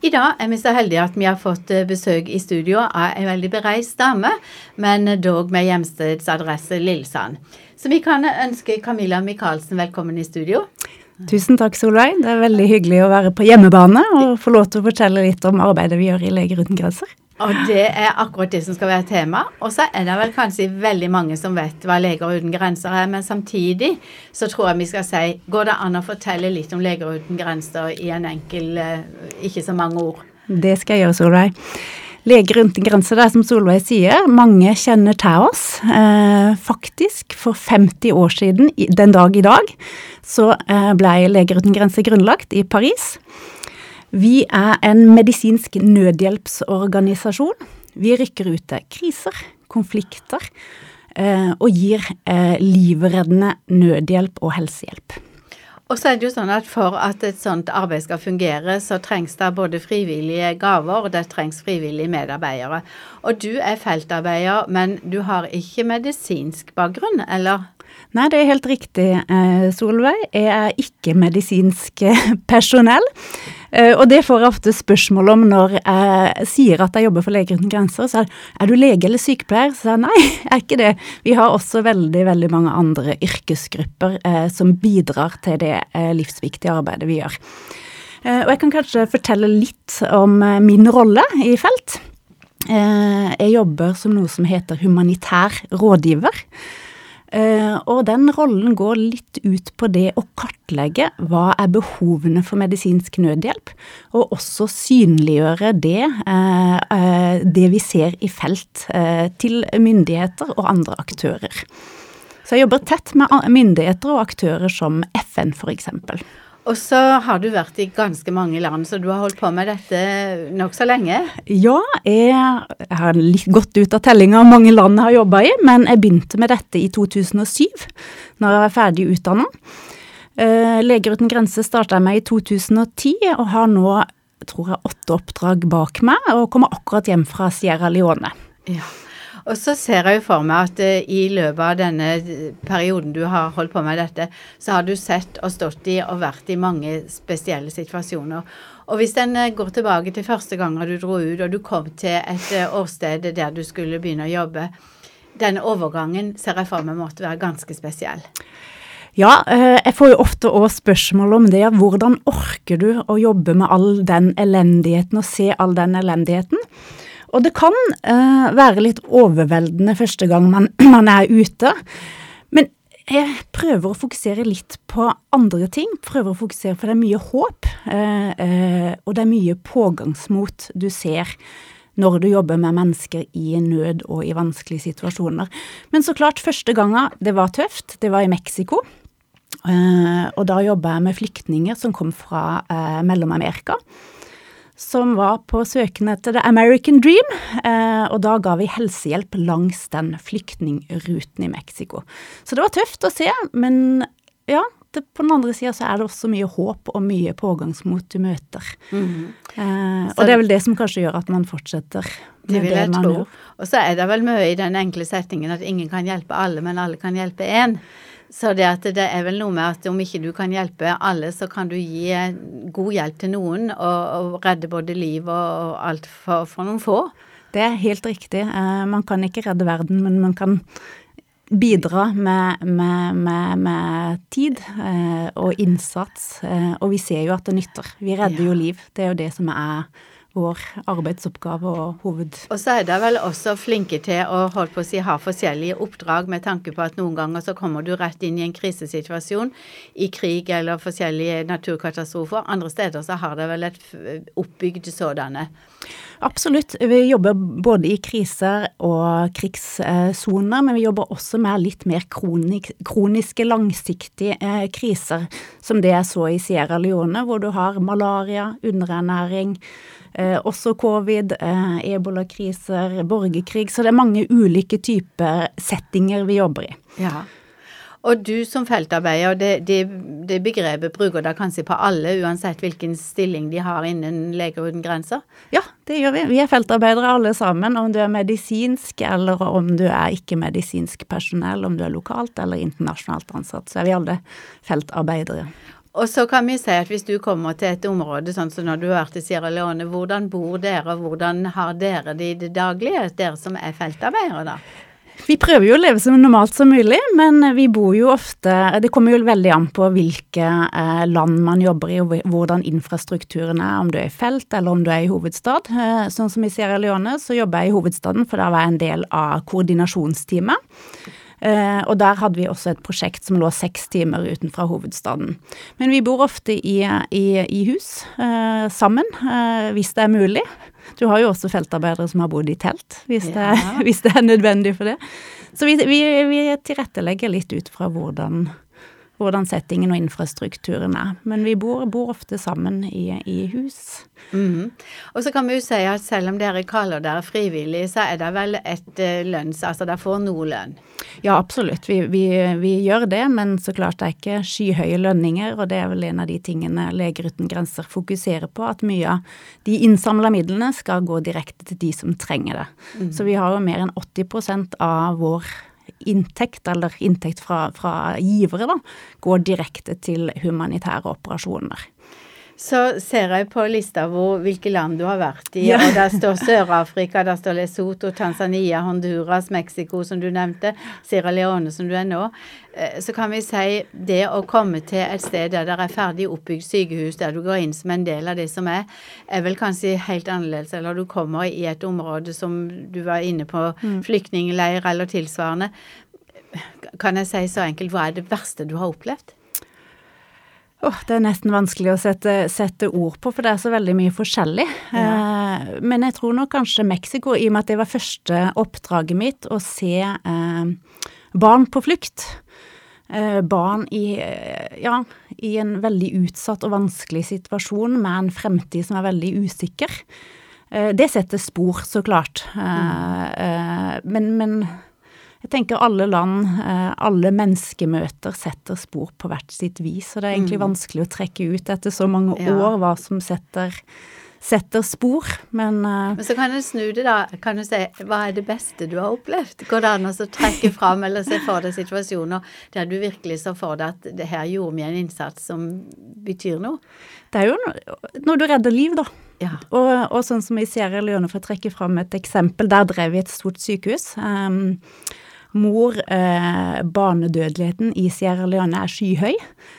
I dag vi så heldige at vi har fått besøk I studio av en veldig bereist dame, men dog med hjemstedsadresse Lillesand. Så vi kan ønske Camilla Michaelsen velkommen I studio. Tusen takk, Solveig. Det veldig hyggelig å være på hjemmebane og få lov til å fortelle litt om arbeidet vi gjør I Leger uten grenser. Og det akkurat det som skal være tema. Og så det vel kanskje veldig mange som vet hva Leger uten grenser men samtidig så tror jeg vi skal si, går det an å fortelle litt om Leger uten grenser I en enkel, ikke så mange ord? Det skal jeg gjøre, Solveig. Leger uten grenser, det som Solveig sier, mange kjenner til oss. Faktisk, for 50 år siden, den dag I dag, så ble Leger uten grenser grunnlagt I Paris. Vi en medisinsk nødhjelpsorganisasjon. Vi rykker ut til kriser, konflikter og gir livreddende nødhjelp og helsehjelp. Og så det jo sånn at for at et sånt arbeid skal fungere, så trengs det både frivillige gaver, og det trengs frivillige medarbeidere. Og du feltarbeider, men du har ikke medisinsk bakgrunn, eller? Nei, det helt riktig, Solveig. Jeg ikke medisinsk personell, og det får jeg ofte spørsmål om når jeg sier at jeg jobber for Leger uten grenser. Så du lege eller sykepleier? Så nei, jeg ikke det. Vi har også veldig, veldig mange andre yrkesgrupper som bidrar til det livsviktige arbeidet vi gjør. Og jeg kan kanskje fortelle litt om min rolle I felt. Jeg jobber som noe som heter humanitær rådgiver. Og den rollen går litt ut på det å kartlegge hva behovene for medisinsk nødhjelp, og også synliggjøre det vi ser I felt til myndigheter og andre aktører. Så jeg jobber tett med myndigheter og aktører som FN for eksempel. Og så har du vært I ganske mange land, så du har holdt på med dette nok så lenge? Ja, jeg har litt gått ut av tellinga av mange land jeg har jobbet I, men jeg begynte med dette I 2007, når jeg var ferdig utdannet. Leger uten grenser startet jeg med I 2010, og har nå, tror jeg, 8 oppdrag bak meg, og kommer akkurat hjem fra Sierra Leone. Ja. Og så ser jeg jo for meg at I løpet av denne perioden du har holdt på med dette, så har du sett og stått I og vært I mange spesielle situasjoner. Og hvis den går tilbake til første gang du dro ut, og du kom til et årsted der du skulle begynne å jobbe, denne overgangen ser jeg for meg måtte være ganske spesiell. Ja, jeg får jo ofte også spørsmål om det. Hvordan orker du å jobbe med all den elendigheten og se all den elendigheten? Og det kan være litt overveldende første gang man ute, men jeg prøver å fokusere litt på andre ting, prøver å fokusere for det mye håp, og det mye pågangsmot du ser når du jobber med mennesker I nød og I vanskelige situasjoner. Men så klart, første gangen det var tøft, det var I Mexico, og da jobbet jeg med flyktninger som kom fra Mellom-Amerika, som var på søken etter The American Dream, og da ga vi helsehjelp langs den flyktningruten I Mexico. Så det var tøft å se, men ja, på den andre siden så det også mye håp og mye pågangsmot du møter. Og det vel det som kanskje gjør at man fortsetter med det man gjør. Og så det vel mye I den enkle settingen at ingen kan hjelpe alle, men alle kan hjelpe en. Så det vel noe med at om ikke du kan hjelpe alle, så kan du gi god hjelp til noen og redde både liv og alt for noen få. Det helt riktig. Man kan ikke redde verden, men man kan bidra med tid og innsats, og vi ser jo at det nytter. Vi redder jo liv. Det jo det som vår arbeidsoppgave og hoved. Og så det vel også flinke til å holde på å si, ha forskjellige oppdrag med tanke på at noen ganger så kommer du rett inn I en krisesituasjon, I krig eller forskjellige naturkatastrofer. Andre steder så har det vel et oppbygd sådanne. Absolutt. Vi jobber både I kriser og krigssoner, men vi jobber også med litt mer kroniske, langsiktige kriser, som det jeg så I Sierra Leone, hvor du har malaria, underernæring, også covid, ebola-kriser, borgerkrig, så det mange ulike typer settinger vi jobber I. Ja. Og du som feltarbeider, det begrepet bruker da kanskje på alle, uansett hvilken stilling de har innen Leger uten grenser? Ja, det gjør vi. Vi feltarbeidere alle sammen, om du medisinsk, eller om du ikke medisinsk personell, om du lokalt eller internasjonalt ansatt, så vi alle feltarbeidere. Og så kan vi si at hvis du kommer til et område, sånn som når du har vært i Sierra Leone, hvordan bor dere, og hvordan har dere det i det daglige, dere som feltarbeidere da? Vi prøver jo å leve så normalt som mulig, men vi bor jo ofte, det kommer jo veldig an på hvilke land man jobber i, og hvordan infrastrukturen om du i felt eller om du i hovedstad. Sånn som i Sierra Leone så jobber jeg i hovedstaden, for da var jeg en del av koordinasjonsteamet. Og der hadde vi også et prosjekt som lå 6 timer utenfra hovedstaden. Men vi bor ofte i hus sammen, hvis det mulig. Du har jo også feltarbeidere som har bodd i telt, hvis det nødvendig for det. Så vi tilrettelegger litt ut fra hvordan settingen og infrastrukturen Men vi bor ofte sammen i hus. Og så kan vi jo si at selv om dere kaller dere frivillige, så det vel et lønns, altså dere får noe lønn. Ja, absolutt. Vi gjør det, men så klart det ikke skyhøye lønninger, og det vel en av de tingene Leger uten grenser fokuserer på, at mye av de innsamlede midlene skal gå direkte til de som trenger det. Så vi har jo mer enn 80% av vår inntekt, eller inntekt fra givere da, går direkte til humanitære operasjoner. Så ser jeg på lista hvilke land du har vært i, og der står Sør-Afrika, der står Lesotho, Tanzania, Honduras, Mexico, som du nevnte, Sierra Leone, som du nå. Så kan vi si det å komme til et sted der det ferdig oppbygd sykehus, der du går inn som en del av det som vel kanskje helt annerledes, eller du kommer i et område som du var inne på, flyktningleir eller tilsvarende. Kan jeg si så enkelt, hva det verste du har opplevd? Det nesten vanskelig å sette ord på, for det så veldig mye forskjellig. Men jeg tror nok kanskje Mexico, i og med at det var første oppdraget mitt, å se barn på flukt. Barn i en veldig utsatt og vanskelig situasjon, med en fremtid som veldig usikker. Det setter spor, så klart. Men jeg tenker alle land, alle menneskemøter setter spor på hvert sitt vis, og det egentlig vanskelig å trekke ut etter så mange år hva som setter spor, men så kan du snu det da, kan du si, hva det beste du har opplevd? Går det an å trekke fram eller se for deg situasjoner der du virkelig så for deg at det her gjorde meg en innsats som betyr noe? Det jo når du redder liv da. Ja. Og sånn som i Sierra Leone, for å trekke fram et eksempel, der drev vi et stort sykehus. Barnedødeligheten i Sierra Leone skyhøy.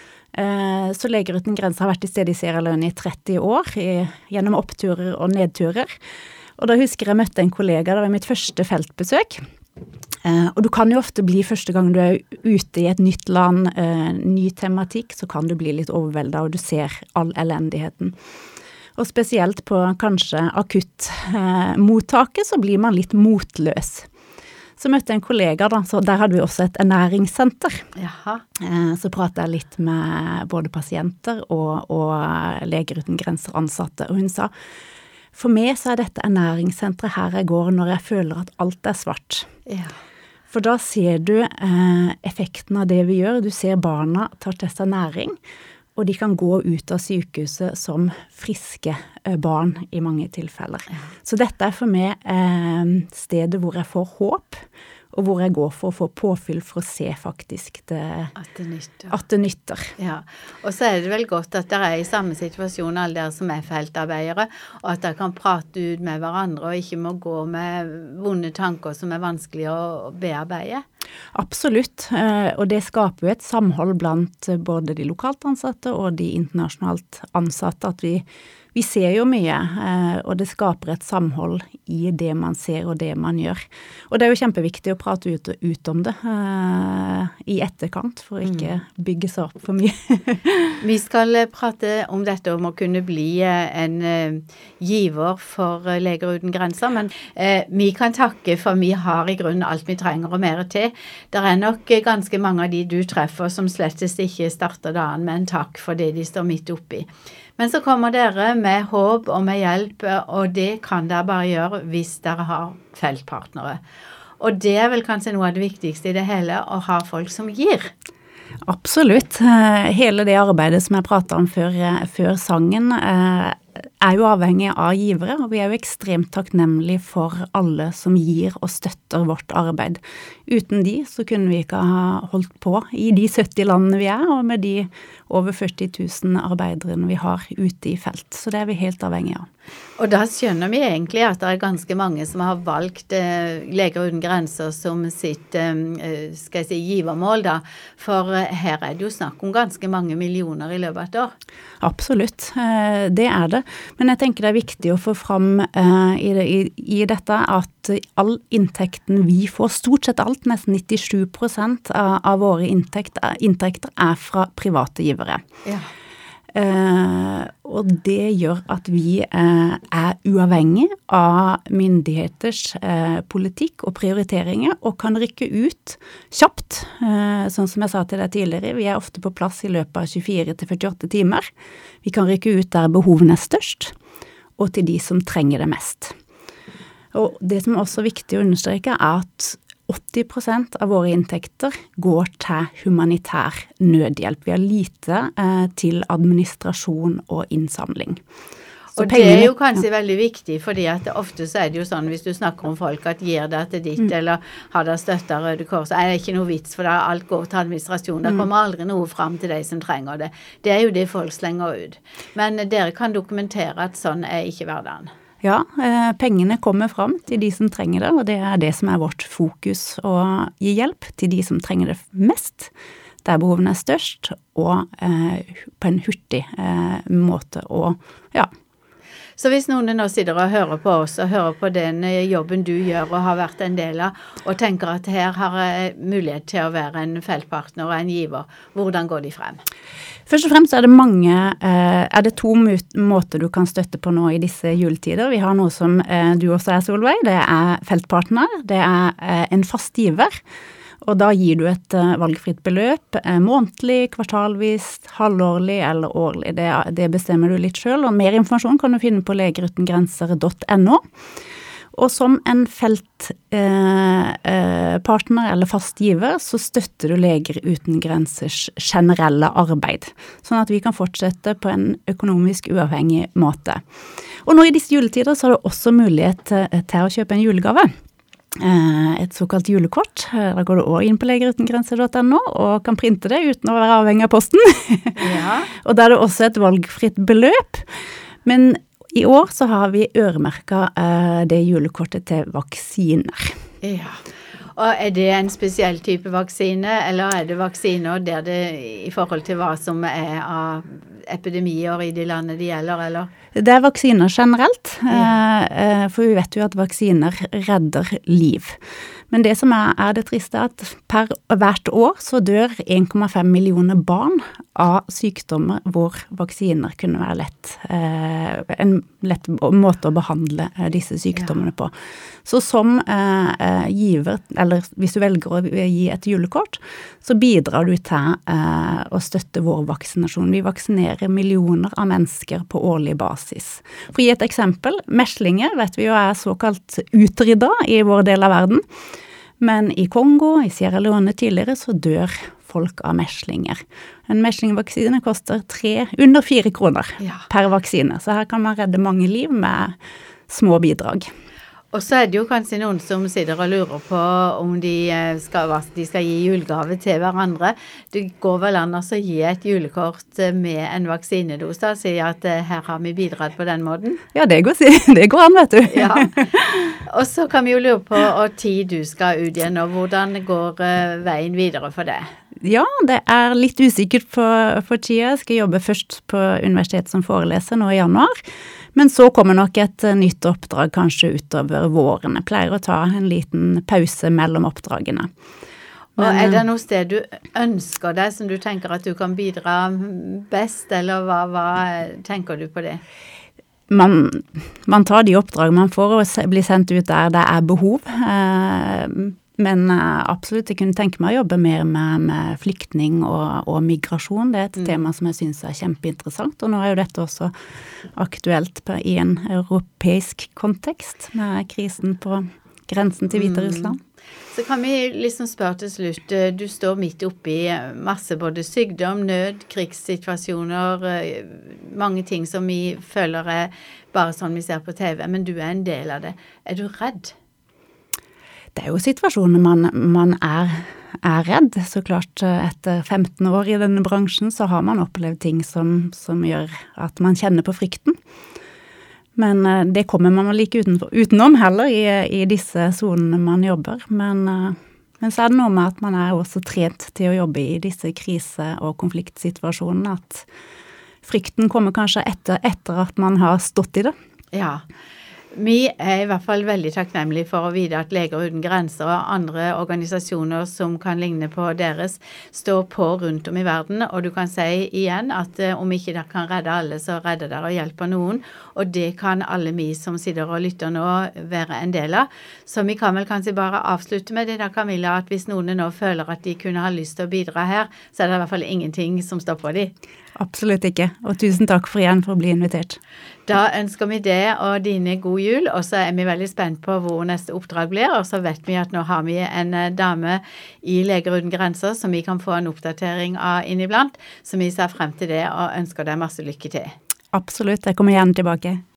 Så Leger uten grenser har vært i stedet i Sierra Leone i 30 år, gjennom oppturer og nedturer. Og da husker jeg møtte en kollega, det var mitt første feltbesøk. Og du kan jo ofte bli, første gang du ute i et nytt land, ny tematikk, så kan du bli litt overveldet, og du ser all elendigheten. Og spesielt på kanskje akuttmottaket så blir man litt motløs. Så møtte jeg en kollega da, så der hadde vi også et ernæringssenter. Jaha. Så pratet jeg litt med både pasienter og Leger uten grenser ansatte, og hun sa, for meg så dette ernæringssenteret her jeg går når jeg føler at alt svart. Ja. For da ser du effekten av det vi gjør, du ser barna tar til seg næring, og de kan gå ut av sykehuset som friske barn i mange tilfeller. Så dette for meg stedet hvor jeg får håp, og hvor jeg går for å få påfyll for å se faktisk at det nytter. Ja, og så det vel godt at dere i samme situasjon, alle dere som feltarbeidere, og at dere kan prate ut med hverandre, og ikke må gå med vonde tanker som vanskelig å bearbeide. Absolutt, og det skaper jo et samhold blant både de lokalt ansatte og de internasjonalt ansatte, at vi ser jo mye, og det skaper et samhold i det man ser og det man gjør. Og det jo kjempeviktig å prate ut om det i etterkant, for å ikke bygge seg opp for mye. Vi skal prate om dette, om å kunne bli en giver for Leger uten grenser, men vi kan takke, for vi har i grunnen alt vi trenger og mer til. Det nok ganske mange av de du treffer som slettest ikke starter dagen med en takk for det de står midt oppi. Men så kommer dere med håp og med hjelp, og det kan dere bare gjøre hvis dere har feltpartnere. Og det vel kanskje noe av det viktigste i det hele, å ha folk som gir. Absolutt. Hele det arbeidet som jeg pratet om før sangen jo avhengig av givere, og vi jo ekstremt takknemlige for alle som gir og støtter vårt arbeid. Uten de så kunne vi ikke ha holdt på i de 70 landene vi og med de over 40 000 arbeiderne vi har ute i felt. Så det vi helt avhengig av. Og da skjønner vi egentlig at det ganske mange som har valgt Leger uten grenser som sitt, skal jeg si, givermål da. For her det jo snakk om ganske mange millioner i løpet av et år. Absolutt, det det. Men jeg tenker det viktig å få fram i dette at all inntekten vi får, stort sett alt, nesten 97% av våre inntekter fra private givere. Ja. Og det gjør at vi uavhengig av myndigheters politikk og prioriteringer, og kan rykke ut kjapt, sånn som jeg sa til deg tidligere. Vi ofte på plass i løpet av 24 til 48 timer. Vi kan rykke ut der behovene størst, og til de som trenger det mest. Og det som også er viktig å understreke at 80% av våre inntekter går til humanitær nødhjelp. Vi har lite til administrasjon og innsamling. Så og pengene, det jo kanskje veldig viktig, fordi at ofte så det jo sånn, hvis du snakker om folk at gir det til ditt, eller har det støttet Røde Kors, så det ikke noe vits, for da alt går til administrasjon. Det kommer aldri noe frem til de som trenger det. Det jo det folk slenger ut. Men dere kan dokumentere at sånn ikke hverdagen. Ja, pengene kommer frem til de som trenger det, og det det som vårt fokus, å gi hjelp til de som trenger det mest, der behovene størst, og på en hurtig måte. Og, ja. Så hvis noen nå sitter og hører på oss, og hører på den jobben du gjør og har vært en del av, og tenker at her har jeg mulighet til å være en feltpartner og en giver, hvordan går de frem? Først og fremst det mange, det 2 måter du kan støtte på nå i disse juletider. Vi har noe som du også Solveig, det feltpartner, det en fast giver, og da gir du et valgfritt beløp, månedlig, kvartalvis, halvårlig eller årlig. Det bestemmer du litt selv, og mer informasjon kan du finne på legeutengrenser.no. Og som en feltpartner eller fast giver, så støtter du Leger uten grensers generelle arbeid, sånn at vi kan fortsette på en økonomisk uavhengig måte. Og nå i disse juletider så det også mulighet til å kjøpe en julegave. Et såkalt julekort. Da går du også inn på legerutengrenser.no og kan printe det uten å være avhengig av posten. Ja. Og da det også et valgfritt beløp. Men i år så har vi øremerket det julekortet til vaksiner. Ja, og det en spesiell type vaksine, eller det vaksiner der det i forhold til hva som av epidemier i de landene det gjelder, eller? Det vaksiner generelt, for vi vet jo at vaksiner redder liv. Men det som det triste at per hvert år så dør 1,5 millioner barn av sykdommer hvor vaksiner kunne være en lett måte å behandle disse sykdommene på. Så som giver, eller hvis du velger å gi et julekort, så bidrar du til å støtte vår vaksinasjon. Vi vaksinerer millioner av mennesker på årlig basis. For å gi et eksempel, meslinger vet vi jo såkalt utryddet i vår del av verden. Men i Kongo, i Sierra Leone tidligere, så dør folk av meslinger. En meslingvaksine koster under 4 kroner per vaksine. Så her kan man redde mange liv med små bidrag. Og så det jo kanskje noen som sitter og lurer på om de skal gi julegave til hverandre. Det går vel an å gi et julekort med en vaksinedose, og si at her har vi bidratt på den måten. Ja, det går an, vet du. Ja. Og så kan vi jo lure på hvor tid du skal ut igjen, og hvordan går veien videre for det? Ja, det litt usikkert for tida. Jeg skal jobbe først på universitetet som foreleser nå i januar. Men så kommer nok et nytt oppdrag kanskje utover våren. Jeg pleier å ta en liten pause mellom oppdragene. Og det noe sted du ønsker deg som du tenker at du kan bidra best, eller hva tenker du på det? Man tar de oppdrag man får og blir sendt ut der det behov. Men absolutt, jeg kunne tenke meg å jobbe mer med flyktning og migrasjon. Det et tema som jeg synes kjempeinteressant, og nå jo dette også aktuelt i en europeisk kontekst med krisen på grensen til Hviterussland. Så kan vi liksom spørre til slutt, du står midt oppe i masse både sykdom, nød, krigssituasjoner, mange ting som vi føler bare sånn vi ser på TV, men du en del av det. Du redd? Det jo situasjoner man redd, så klart etter 15 år i denne bransjen så har man opplevd ting som gjør at man kjenner på frykten. Men det kommer man vel ikke utenom heller i disse zonene man jobber. Men så det noe med at man også trent til å jobbe i disse krise- og konfliktsituasjonene, at frykten kommer kanskje etter at man har stått i det. Ja, vi i hvert fall veldig takknemlige for å vite at Leger uten grenser og andre organisasjoner som kan ligne på deres står på rundt om i verden, og du kan si igjen at om ikke dere kan redde alle, så redder dere og hjelper noen, og det kan alle vi som sitter og lytter nå være en del av. Så vi kan vel kanskje bare avslutte med det da, Camilla, at hvis noen nå føler at de kunne ha lyst til å bidra her, så det i hvert fall ingenting som stopper de. Absolutt ikke, og tusen takk for igjen for å bli invitert. Da ønsker vi det og dine god jul, og så vi veldig spent på hvor neste oppdrag blir, og så vet vi at nå har vi en dame i Leger uten grenser som vi kan få en oppdatering av inniblant, så vi ser frem til det og ønsker deg masse lykke til. Absolutt, jeg kommer gjerne tilbake.